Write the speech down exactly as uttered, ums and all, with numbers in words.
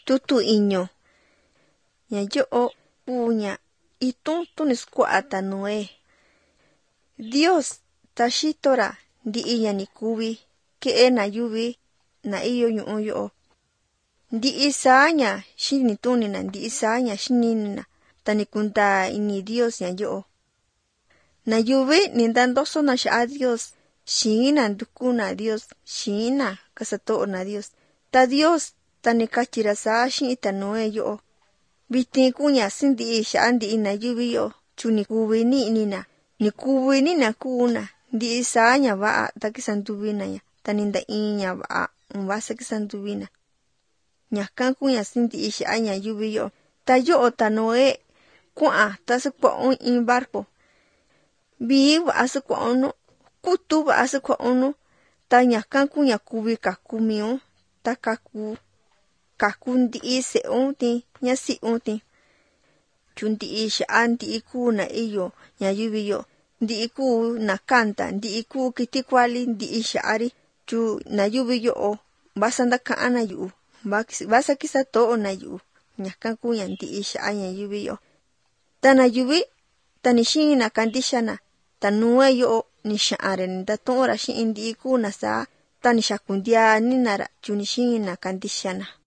tutu iño. Ña yo'o puña itun tunis kuata Noé. Dios tashitora di iña ni kuvi ke na yuvi na iyo ñu'u yo'o. Di isaña shini tunina di isaña shinina tani kunta ini Dios ña yo'o. Na yuvi nindandoso na sha'a Dios. Shina ndukuna Dios. Shina kasato na Dios. Ta Dios tani kachira sa shi ita Noé yo'o. Vitin kuña sindi sha'a ndi ina yuvi yo'o. Chuni kuvi ni inina. Ni kuvi ni na kuna. Di isaña va'a takisanduvina ya. Tani nda iña va'a. Mbasa kisanduvina. Ñakan kuña sindi sha'a ña yuvi yo'o. Ta yo'o ta Noé ku'a ta sukua'un in barco. Bii va'a sukua'un. Kutu va'a sukua'un. Ta ñakan kuña kuvi kakumiun. Ta kaku. Kaku ndi se'un ti. Ña si'un ti. Chundi sha'a ndi kuna iyo ña yuvi yo'o. Ndi ku na kanta. Ndi ku kiti kuali ndi sha'ari. Chu na yuvi yo'o. Basa ndaka'a na yu'u. Basa kisa to'o na yu'u. Ñakan kuña ndi sha'a ña yuvi yo'o. Ta na yuvi. Tani shini na kandishana. Ta Noé yo'o ni sha'are ni ndatu'ura shi indi ku na saa. Tani shakundia ni nara. Chuni shini na kandishana.